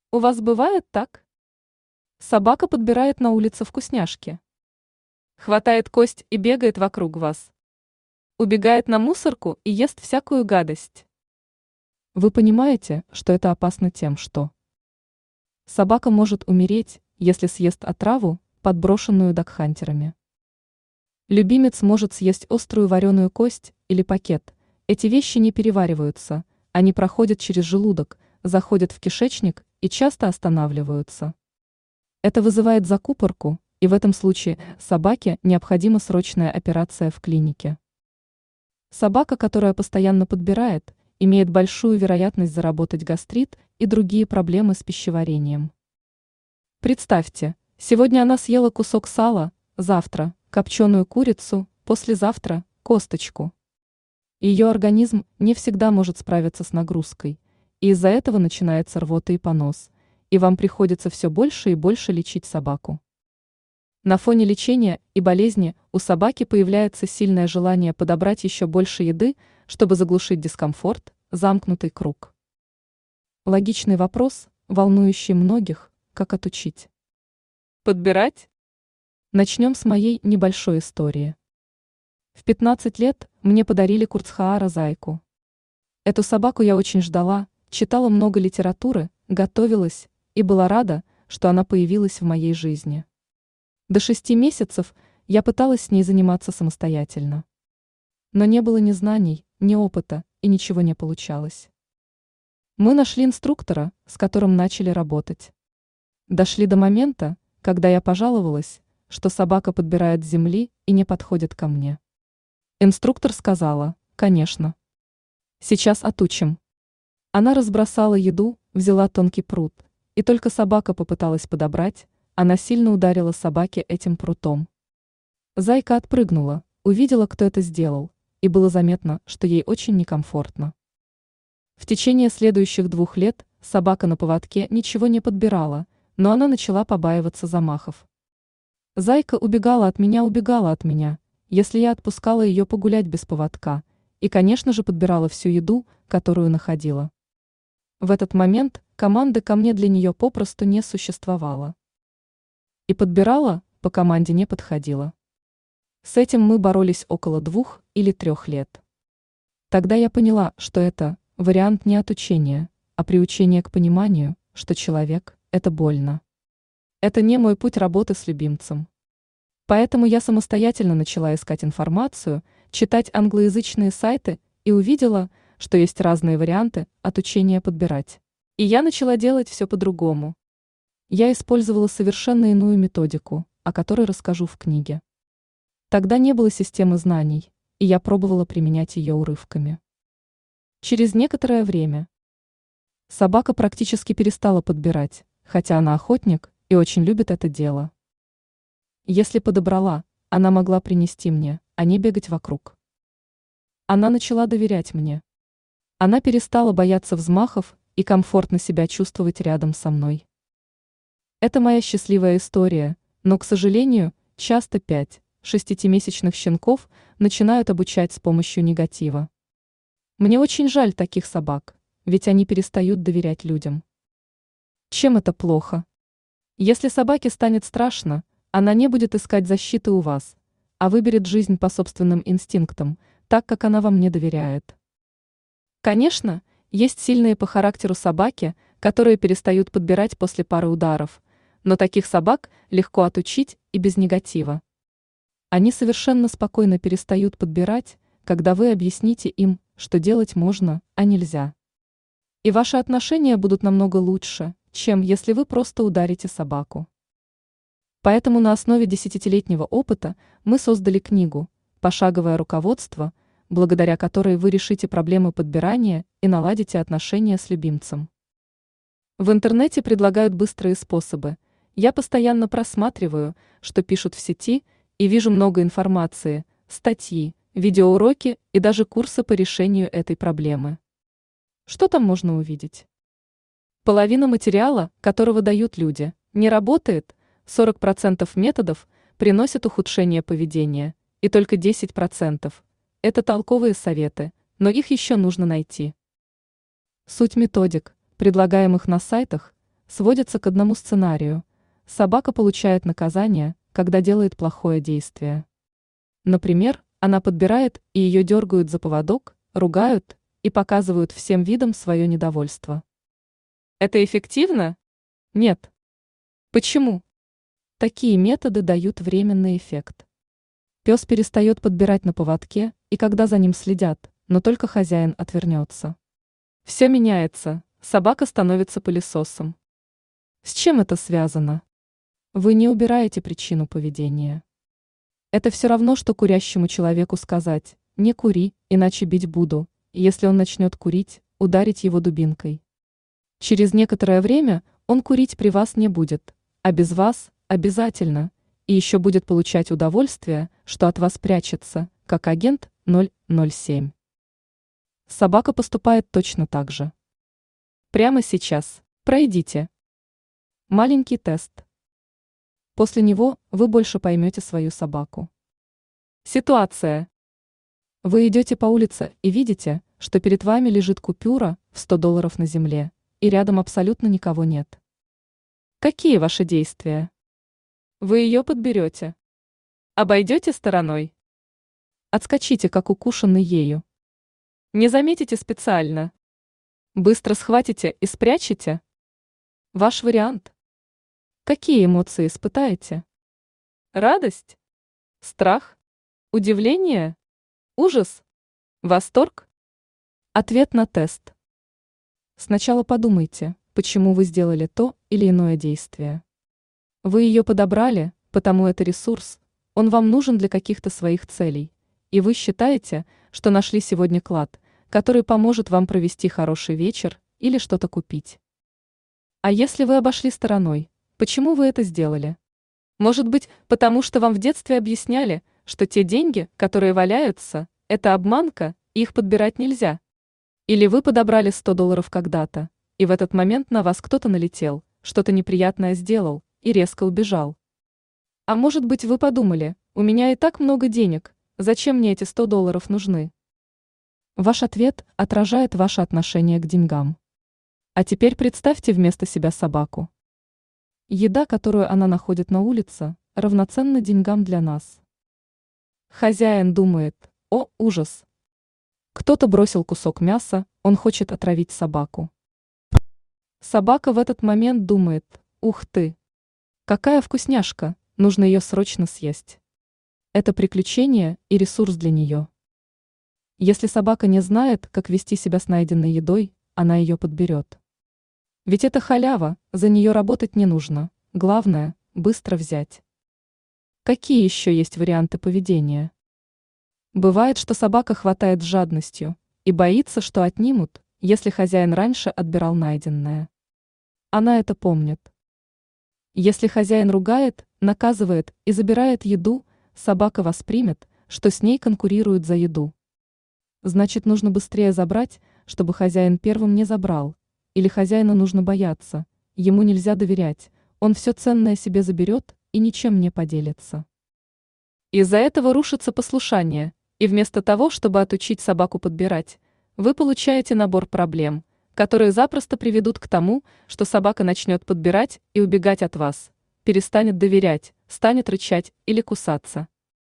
У вас бывает так? Собака подбирает на улице вкусняшки. Хватает кость и бегает вокруг вас. Убегает на мусорку и ест всякую гадость. Вы понимаете, что это опасно тем, что собака может умереть, если съест отраву, подброшенную догхантерами. Любимец может съесть острую вареную кость или пакет. Эти вещи не перевариваются, они проходят через желудок, заходят в кишечник и часто останавливаются. Это вызывает закупорку, и в этом случае собаке необходима срочная операция в клинике. Собака, которая постоянно подбирает, имеет большую вероятность заработать гастрит и другие проблемы с пищеварением. Представьте, сегодня она съела кусок сала, завтра – копченую курицу, послезавтра – косточку. Ее организм не всегда может справиться с нагрузкой, и из-за этого начинается рвота и понос, и вам приходится все больше и больше лечить собаку. На фоне лечения и болезни у собаки появляется сильное желание подобрать еще больше еды, чтобы заглушить дискомфорт, замкнутый круг. Логичный вопрос, волнующий многих, как отучить. Подбирать? Начнем с моей небольшой истории. В 15 лет мне подарили Курцхаара зайку. Эту собаку я очень ждала, читала много литературы, готовилась и была рада, что она появилась в моей жизни. До 6 месяцев я пыталась с ней заниматься самостоятельно. Но не было ни знаний, ни опыта, и ничего не получалось. Мы нашли инструктора, с которым начали работать. Дошли до момента, когда я пожаловалась, что собака подбирает с земли и не подходит ко мне. Инструктор сказала: «Конечно. Сейчас отучим». Она разбросала еду, взяла тонкий прут, и только собака попыталась подобрать, она сильно ударила собаке этим прутом. Зайка отпрыгнула, увидела, кто это сделал, и было заметно, что ей очень некомфортно. В течение следующих 2 лет собака на поводке ничего не подбирала, но она начала побаиваться замахов. Зайка убегала от меня, если я отпускала ее погулять без поводка, и, конечно же, подбирала всю еду, которую находила. В этот момент команды ко мне для нее попросту не существовало. И подбирала, по команде не подходила. С этим мы боролись около 2 или 3 лет. Тогда я поняла, что это вариант не отучения, а приучения к пониманию, что человек – это больно. Это не мой путь работы с любимцем. Поэтому я самостоятельно начала искать информацию, читать англоязычные сайты и увидела, что есть разные варианты отучения подбирать. И я начала делать все по-другому. Я использовала совершенно иную методику, о которой расскажу в книге. Тогда не было системы знаний, и я пробовала применять ее урывками. Через некоторое время собака практически перестала подбирать, хотя она охотник и очень любит это дело. Если подобрала, она могла принести мне, а не бегать вокруг. Она начала доверять мне. Она перестала бояться взмахов и комфортно себя чувствовать рядом со мной. Это моя счастливая история, но, к сожалению, часто 5-6-месячных щенков начинают обучать с помощью негатива. Мне очень жаль таких собак, ведь они перестают доверять людям. Чем это плохо? Если собаке станет страшно, она не будет искать защиты у вас, а выберет жизнь по собственным инстинктам, так как она вам не доверяет. Конечно, есть сильные по характеру собаки, которые перестают подбирать после пары ударов, но таких собак легко отучить и без негатива. Они совершенно спокойно перестают подбирать, когда вы объясните им, что делать можно, а нельзя. И ваши отношения будут намного лучше, чем если вы просто ударите собаку. Поэтому на основе 10-летнего опыта мы создали книгу «Пошаговое руководство», благодаря которой вы решите проблемы подбирания и наладите отношения с любимцем. В интернете предлагают быстрые способы. Я постоянно просматриваю, что пишут в сети, и вижу много информации, статьи, видеоуроки и даже курсы по решению этой проблемы. Что там можно увидеть? Половина материала, которого дают люди, не работает, 40% методов приносят ухудшение поведения, и только 10% – это толковые советы, но их еще нужно найти. Суть методик, предлагаемых на сайтах, сводится к одному сценарию. Собака получает наказание, когда делает плохое действие. Например, она подбирает и ее дергают за поводок, ругают и показывают всем видом свое недовольство. Это эффективно? Нет. Почему? Такие методы дают временный эффект. Пес перестает подбирать на поводке, и когда за ним следят, но только хозяин отвернется. Все меняется, собака становится пылесосом. С чем это связано? Вы не убираете причину поведения. Это все равно, что курящему человеку сказать: «Не кури, иначе бить буду», и если он начнет курить, ударить его дубинкой. Через некоторое время он курить при вас не будет, а без вас – обязательно, и еще будет получать удовольствие, что от вас прячется, как агент 007. Собака поступает точно так же. Прямо сейчас пройдите маленький тест. После него вы больше поймете свою собаку. Ситуация. Вы идете по улице и видите, что перед вами лежит купюра в $100 на земле, и рядом абсолютно никого нет. Какие ваши действия? Вы ее подберете. Обойдете стороной. Отскочите, как укушенный ею. Не заметите специально. Быстро схватите и спрячете. Ваш вариант. Какие эмоции испытаете? Радость? Страх? Удивление? Ужас? Восторг? Ответ на тест. Сначала подумайте, почему вы сделали то или иное действие. Вы ее подобрали, потому это ресурс, он вам нужен для каких-то своих целей, и вы считаете, что нашли сегодня клад, который поможет вам провести хороший вечер или что-то купить. А если вы обошли стороной, почему вы это сделали? Может быть, потому что вам в детстве объясняли, что те деньги, которые валяются, это обманка, и их подбирать нельзя. Или вы подобрали $100 когда-то, и в этот момент на вас кто-то налетел, что-то неприятное сделал и резко убежал. А может быть, вы подумали: у меня и так много денег, зачем мне эти $100 нужны? Ваш ответ отражает ваше отношение к деньгам. А теперь представьте вместо себя собаку. Еда, которую она находит на улице, равноценна деньгам для нас. Хозяин думает: о, ужас! Кто-то бросил кусок мяса, он хочет отравить собаку. Собака в этот момент думает: ух ты! Какая вкусняшка, нужно ее срочно съесть. Это приключение и ресурс для нее. Если собака не знает, как вести себя с найденной едой, она ее подберет. Ведь это халява, за нее работать не нужно, главное – быстро взять. Какие еще есть варианты поведения? Бывает, что собака хватает с жадностью и боится, что отнимут, если хозяин раньше отбирал найденное. Она это помнит. Если хозяин ругает, наказывает и забирает еду, собака воспримет, что с ней конкурируют за еду. Значит, нужно быстрее забрать, чтобы хозяин первым не забрал. Или хозяина нужно бояться, ему нельзя доверять, он все ценное себе заберет и ничем не поделится. Из-за этого рушится послушание, и вместо того, чтобы отучить собаку подбирать, вы получаете набор проблем, которые запросто приведут к тому, что собака начнет подбирать и убегать от вас, перестанет доверять, станет рычать или кусаться.